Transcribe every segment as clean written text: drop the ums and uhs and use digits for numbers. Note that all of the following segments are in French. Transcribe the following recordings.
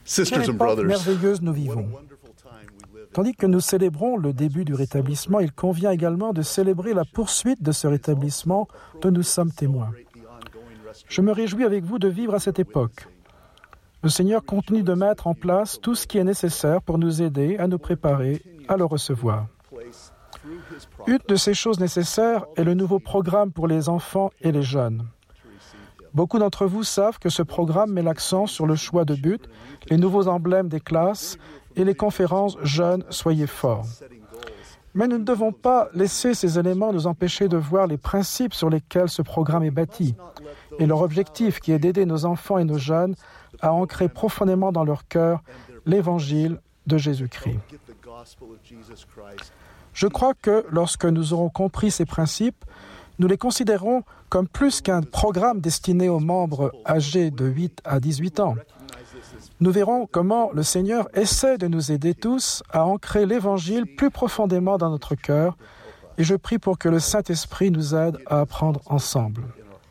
Quelle époque merveilleuse nous vivons. Tandis que nous célébrons le début du rétablissement, il convient également de célébrer la poursuite de ce rétablissement dont nous sommes témoins. Je me réjouis avec vous de vivre à cette époque. Le Seigneur continue de mettre en place tout ce qui est nécessaire pour nous aider à nous préparer à le recevoir. Une de ces choses nécessaires est le nouveau programme pour les enfants et les jeunes. Beaucoup d'entre vous savent que ce programme met l'accent sur le choix de but, les nouveaux emblèmes des classes et les conférences « Jeunes, soyez forts ». Mais nous ne devons pas laisser ces éléments nous empêcher de voir les principes sur lesquels ce programme est bâti et leur objectif qui est d'aider nos enfants et nos jeunes à ancrer profondément dans leur cœur l'Évangile de Jésus-Christ. Je crois que lorsque nous aurons compris ces principes, nous les considérons comme plus qu'un programme destiné aux membres âgés de 8 à 18 ans. Nous verrons comment le Seigneur essaie de nous aider tous à ancrer l'Évangile plus profondément dans notre cœur, et je prie pour que le Saint-Esprit nous aide à apprendre ensemble.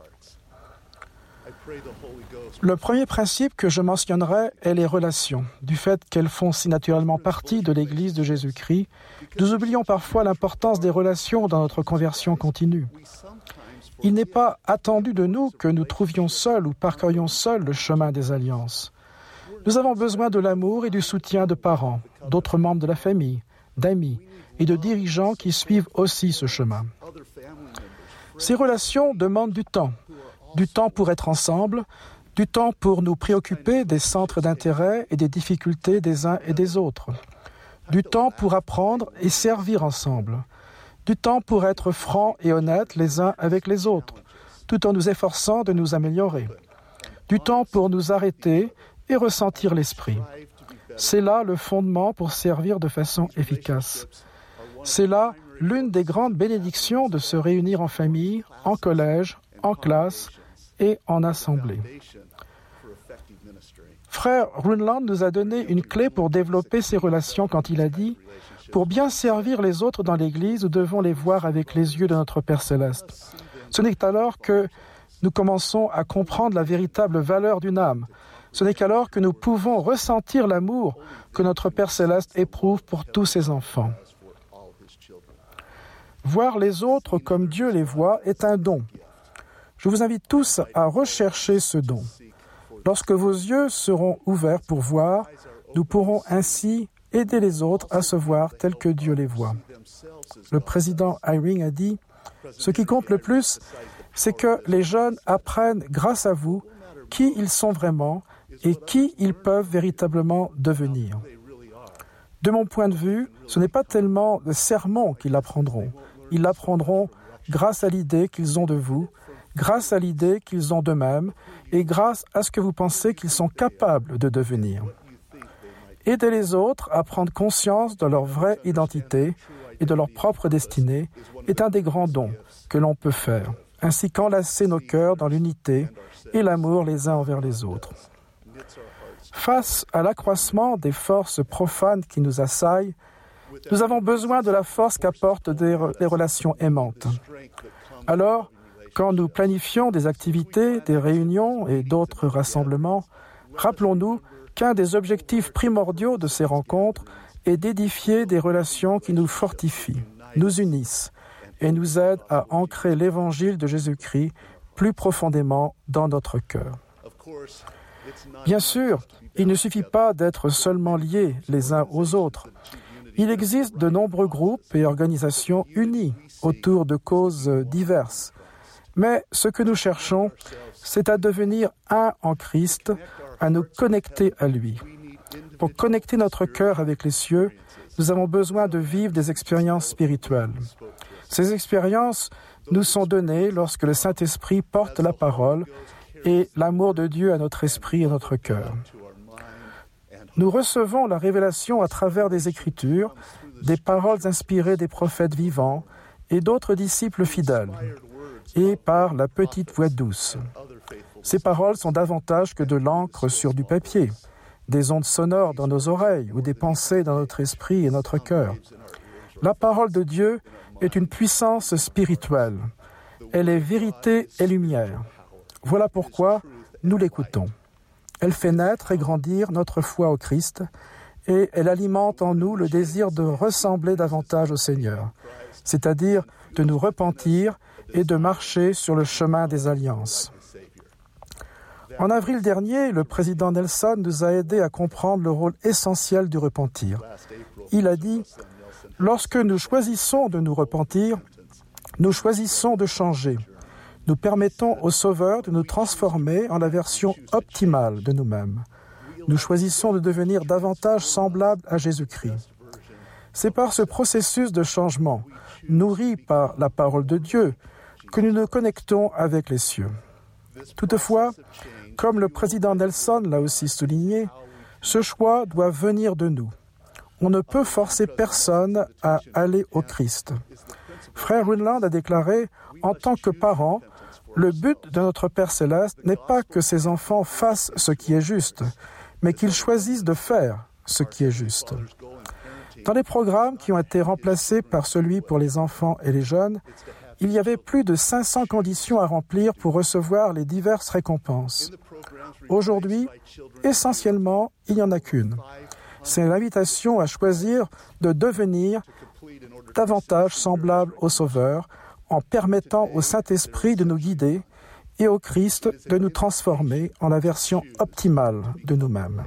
Le premier principe que je mentionnerai est les relations. Du fait qu'elles font si naturellement partie de l'Église de Jésus-Christ, nous oublions parfois l'importance des relations dans notre conversion continue. Il n'est pas attendu de nous que nous trouvions seuls ou parcourions seuls le chemin des alliances. Nous avons besoin de l'amour et du soutien de parents, d'autres membres de la famille, d'amis et de dirigeants qui suivent aussi ce chemin. Ces relations demandent du temps pour être ensemble, du temps pour nous préoccuper des centres d'intérêt et des difficultés des uns et des autres, du temps pour apprendre et servir ensemble, du temps pour être francs et honnêtes les uns avec les autres, tout en nous efforçant de nous améliorer, du temps pour nous arrêter et ressentir l'esprit. C'est là le fondement pour servir de façon efficace. C'est là l'une des grandes bénédictions de se réunir en famille, en collège, en classe et en assemblée. Frère Runland nous a donné une clé pour développer ces relations quand il a dit « Pour bien servir les autres dans l'Église, nous devons les voir avec les yeux de notre Père Céleste. » Ce n'est qu'alors que nous commençons à comprendre la véritable valeur d'une âme. Ce n'est qu'alors que nous pouvons ressentir l'amour que notre Père Céleste éprouve pour tous ses enfants. Voir les autres comme Dieu les voit est un don. Je vous invite tous à rechercher ce don. Lorsque vos yeux seront ouverts pour voir, nous pourrons ainsi aider les autres à se voir tels que Dieu les voit. Le président Eyring a dit « Ce qui compte le plus, c'est que les jeunes apprennent grâce à vous qui ils sont vraiment et qui ils peuvent véritablement devenir. » De mon point de vue, ce n'est pas tellement le sermon qu'ils apprendront. Ils l'apprendront grâce à l'idée qu'ils ont de vous, grâce à l'idée qu'ils ont d'eux-mêmes et grâce à ce que vous pensez qu'ils sont capables de devenir. Aider les autres à prendre conscience de leur vraie identité et de leur propre destinée est un des grands dons que l'on peut faire, ainsi qu'enlacer nos cœurs dans l'unité et l'amour les uns envers les autres. Face à l'accroissement des forces profanes qui nous assaillent, nous avons besoin de la force qu'apportent les relations aimantes. Alors, quand nous planifions des activités, des réunions et d'autres rassemblements, rappelons-nous qu'un des objectifs primordiaux de ces rencontres est d'édifier des relations qui nous fortifient, nous unissent et nous aident à ancrer l'Évangile de Jésus-Christ plus profondément dans notre cœur. Bien sûr, il ne suffit pas d'être seulement liés les uns aux autres. Il existe de nombreux groupes et organisations unis autour de causes diverses. Mais ce que nous cherchons, c'est à devenir un en Christ, à nous connecter à lui. Pour connecter notre cœur avec les cieux, nous avons besoin de vivre des expériences spirituelles. Ces expériences nous sont données lorsque le Saint-Esprit porte la parole et l'amour de Dieu à notre esprit et à notre cœur. Nous recevons la révélation à travers des Écritures, des paroles inspirées des prophètes vivants et d'autres disciples fidèles, et par la petite voix douce. Ces paroles sont davantage que de l'encre sur du papier, des ondes sonores dans nos oreilles ou des pensées dans notre esprit et notre cœur. La parole de Dieu est une puissance spirituelle. Elle est vérité et lumière. Voilà pourquoi nous l'écoutons. Elle fait naître et grandir notre foi au Christ et elle alimente en nous le désir de ressembler davantage au Seigneur, c'est-à-dire de nous repentir et de marcher sur le chemin des alliances. En avril dernier, le président Nelson nous a aidés à comprendre le rôle essentiel du repentir. Il a dit « Lorsque nous choisissons de nous repentir, nous choisissons de changer. Nous permettons au Sauveur de nous transformer en la version optimale de nous-mêmes. Nous choisissons de devenir davantage semblables à Jésus-Christ. C'est par ce processus de changement, nourri par la parole de Dieu, que nous nous connectons avec les cieux. Toutefois, comme le président Nelson l'a aussi souligné, ce choix doit venir de nous. On ne peut forcer personne à aller au Christ. Frère Runland a déclaré, en tant que parent, le but de notre Père Céleste n'est pas que ses enfants fassent ce qui est juste, mais qu'ils choisissent de faire ce qui est juste. Dans les programmes qui ont été remplacés par celui pour les enfants et les jeunes, il y avait plus de 500 conditions à remplir pour recevoir les diverses récompenses. Aujourd'hui, essentiellement, il n'y en a qu'une. C'est l'invitation à choisir de devenir davantage semblable au Sauveur en permettant au Saint-Esprit de nous guider et au Christ de nous transformer en la version optimale de nous-mêmes.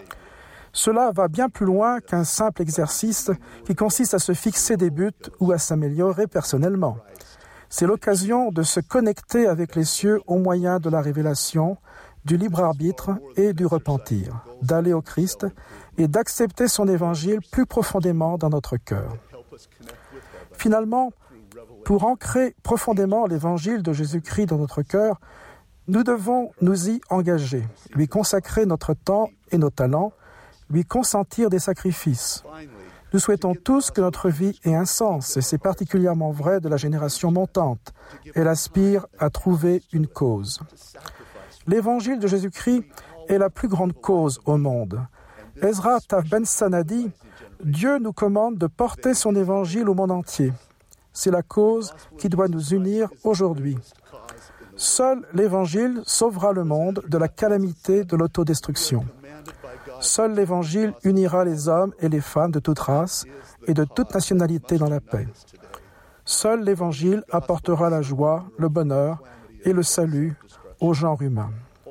Cela va bien plus loin qu'un simple exercice qui consiste à se fixer des buts ou à s'améliorer personnellement. C'est l'occasion de se connecter avec les cieux au moyen de la révélation, du libre arbitre et du repentir, d'aller au Christ et d'accepter son évangile plus profondément dans notre cœur. Finalement, pour ancrer profondément l'évangile de Jésus-Christ dans notre cœur, nous devons nous y engager, lui consacrer notre temps et nos talents, lui consentir des sacrifices. Nous souhaitons tous que notre vie ait un sens, et c'est particulièrement vrai de la génération montante. Elle aspire à trouver une cause. L'évangile de Jésus-Christ est la plus grande cause au monde. Ezra Taft Benson a dit « Dieu nous commande de porter son évangile au monde entier. C'est la cause qui doit nous unir aujourd'hui. Seul l'Évangile sauvera le monde de la calamité de l'autodestruction. Seul l'Évangile unira les hommes et les femmes de toute race et de toute nationalité dans la paix. Seul l'Évangile apportera la joie, le bonheur et le salut au genre humain. »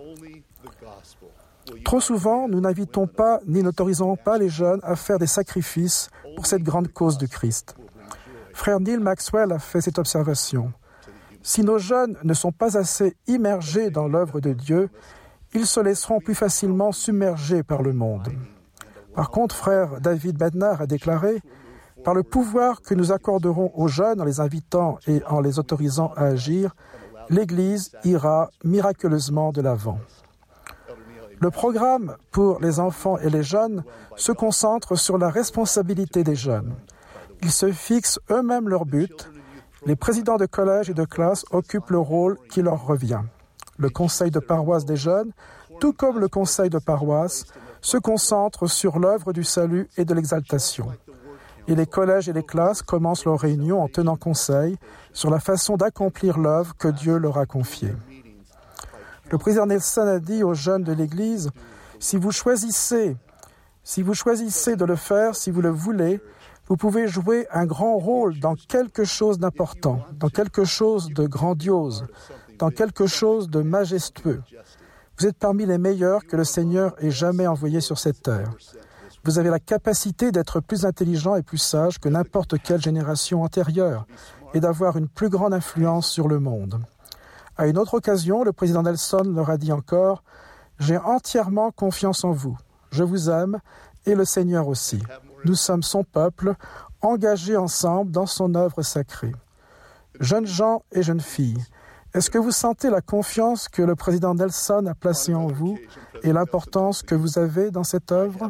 Trop souvent, nous n'invitons pas ni n'autorisons pas les jeunes à faire des sacrifices pour cette grande cause du Christ. Frère Neil Maxwell a fait cette observation. Si nos jeunes ne sont pas assez immergés dans l'œuvre de Dieu, ils se laisseront plus facilement submerger par le monde. Par contre, frère David Bednar a déclaré « Par le pouvoir que nous accorderons aux jeunes en les invitant et en les autorisant à agir, l'Église ira miraculeusement de l'avant. » Le programme pour les enfants et les jeunes se concentre sur la responsabilité des jeunes. Ils se fixent eux-mêmes leurs buts. Les présidents de collège et de classe occupent le rôle qui leur revient. Le conseil de paroisse des jeunes, tout comme le conseil de paroisse, se concentre sur l'œuvre du salut et de l'exaltation. Et les collèges et les classes commencent leurs réunions en tenant conseil sur la façon d'accomplir l'œuvre que Dieu leur a confiée. Le président Nelson a dit aux jeunes de l'Église, si vous choisissez de le faire, si vous le voulez, vous pouvez jouer un grand rôle dans quelque chose d'important, dans quelque chose de grandiose, dans quelque chose de majestueux. Vous êtes parmi les meilleurs que le Seigneur ait jamais envoyés sur cette terre. Vous avez la capacité d'être plus intelligent et plus sage que n'importe quelle génération antérieure et d'avoir une plus grande influence sur le monde. À une autre occasion, le président Nelson leur a dit encore « J'ai entièrement confiance en vous. Je vous aime et le Seigneur aussi. Nous sommes son peuple, engagés ensemble dans son œuvre sacrée. » Jeunes gens et jeunes filles, est-ce que vous sentez la confiance que le président Nelson a placée en vous et l'importance que vous avez dans cette œuvre?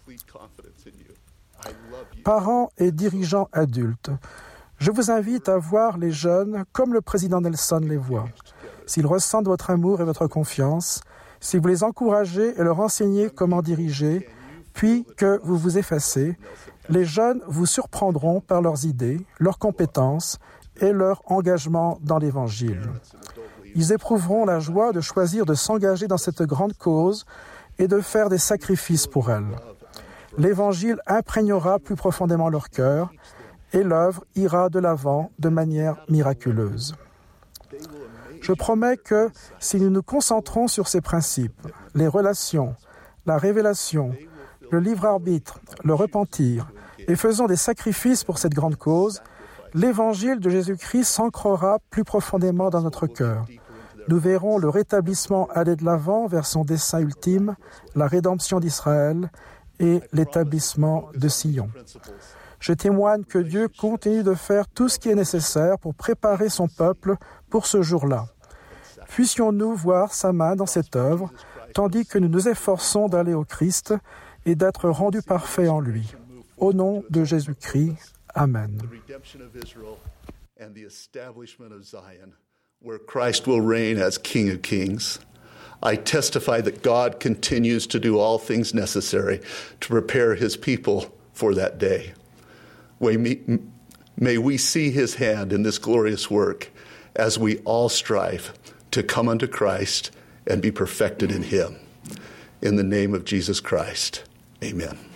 Parents et dirigeants adultes, je vous invite à voir les jeunes comme le président Nelson les voit. S'ils ressentent votre amour et votre confiance, si vous les encouragez et leur enseignez comment diriger, puis que vous vous effacez, les jeunes vous surprendront par leurs idées, leurs compétences et leur engagement dans l'Évangile. Ils éprouveront la joie de choisir de s'engager dans cette grande cause et de faire des sacrifices pour elles. L'Évangile imprégnera plus profondément leur cœur et l'œuvre ira de l'avant de manière miraculeuse. Je promets que si nous nous concentrons sur ces principes, les relations, la révélation, le libre arbitre, le repentir, et faisons des sacrifices pour cette grande cause, l'Évangile de Jésus-Christ s'ancrera plus profondément dans notre cœur. Nous verrons le rétablissement aller de l'avant vers son dessein ultime, la rédemption d'Israël et l'établissement de Sion. Je témoigne que Dieu continue de faire tout ce qui est nécessaire pour préparer son peuple pour ce jour-là. Puissions-nous voir sa main dans cette œuvre, tandis que nous nous efforçons d'aller au Christ et d'être rendus parfaits en lui. Au nom de Jésus-Christ, Amen. Where Christ will reign as King of Kings. I testify that God continues to do all things necessary to prepare his people for that day. May we see his hand in this glorious work as we all strive to come unto Christ and be perfected in him. In the name of Jesus Christ, amen.